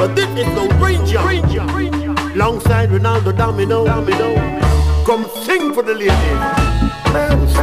but this is the Ranger. Alongside Ronaldo Domino. Come sing for the ladies.